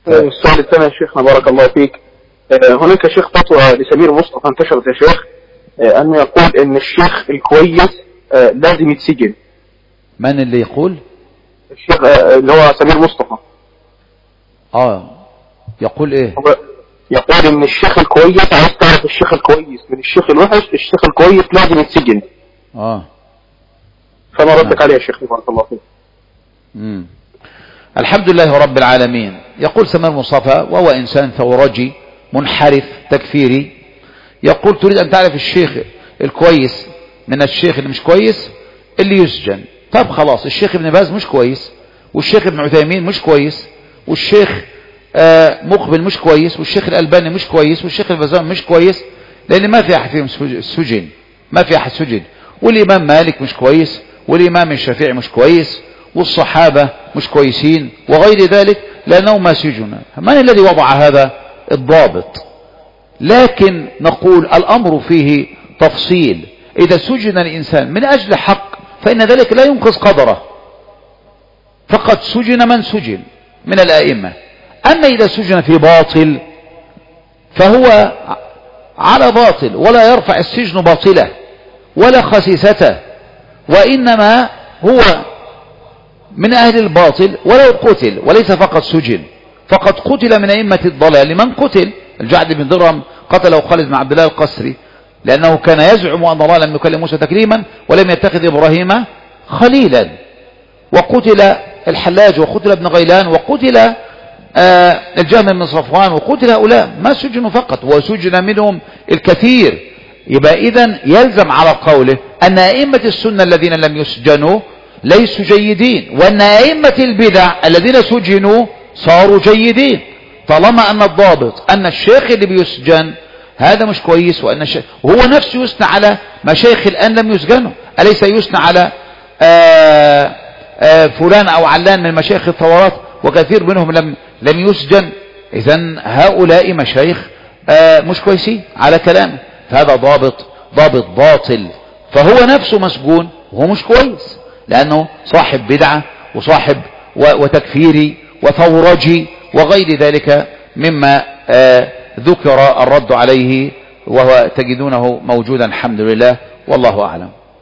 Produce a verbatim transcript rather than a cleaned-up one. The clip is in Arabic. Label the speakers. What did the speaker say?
Speaker 1: السؤال الثاني يا شيخنا بارك الله فيك. هناك شيخ فتوى لسمير مصطفى انتشرت يا شيخ أنه يقول إن الشيخ الكويس لازم يتسجن.
Speaker 2: من اللي يقول؟
Speaker 1: الشيخ اللي هو سمير مصطفى.
Speaker 2: اه يقول ايه؟
Speaker 1: يقول إن الشيخ الكويس، عايز تعرف الشيخ الكويس من الشيخ الوحش، الشيخ الكويس لازم يتسجن.
Speaker 2: اه
Speaker 1: فما ردك عليه يا شيخ بارك الله فيك؟
Speaker 2: امم الحمد لله رب العالمين. يقول سمير مصطفى وهو إنسان ثورجي منحرف تكفيري، يقول تريد أن تعرف الشيخ الكويس من الشيخ اللي مش كويس اللي يسجن. طب خلاص، الشيخ ابن باز مش كويس، والشيخ ابن عثيمين مش كويس، والشيخ آه مقبل مش كويس، والشيخ الألباني مش كويس، والشيخ البزام مش كويس، لأن ما في أحد فيهم سجن، ما في أحد سجن. والإمام مالك مش كويس، والإمام الشافعي مش كويس، والصحابة مش كويسين، وغير ذلك، لأنهم ما سجنوا. من الذي وضع هذا الضابط؟ لكن نقول الأمر فيه تفصيل. إذا سجن الإنسان من أجل حق فإن ذلك لا ينقذ قدره، فقد سجن من سجن من الآئمة. أما إذا سجن في باطل فهو على باطل، ولا يرفع السجن باطله ولا خسيسته، وإنما هو من أهل الباطل ولو قتل، وليس فقط سجن، فقد قتل من أئمة الضلال. من قتل؟ الجعد بن درهم قتله خالد بن عبد الله القسري، لأنه كان يزعم أن الله لم يكلم موسى تكليما ولم يتخذ إبراهيم خليلا. وقتل الحلاج، وقتل ابن غيلان، وقتل آه الجهم بن صفوان، وقتل هؤلاء، ما سجنوا فقط، وسجن منهم الكثير. يبقى إذن يلزم على قوله أن أئمة السنة الذين لم يسجنوا ليسوا جيدين، وأن أئمة البدع الذين سجنوا صاروا جيدين، طالما أن الضابط أن الشيخ اللي بيسجن هذا مش كويس، وأن الشيخ وهو نفسه يثنى على مشايخ الآن لم يسجنوا. أليس يثنى على آآ آآ فلان أو علان من مشايخ الثورات وكثير منهم لم لم يسجن؟ إذن هؤلاء مشايخ مش كويسين على كلامه، فهذا ضابط ضابط باطل، فهو نفسه مسجون وهو مش كويس، لأنه صاحب بدعة وصاحب وتكفيري وثورجي وغير ذلك مما ذكر الرد عليه، وهو تجدونه موجودا الحمد لله، والله أعلم.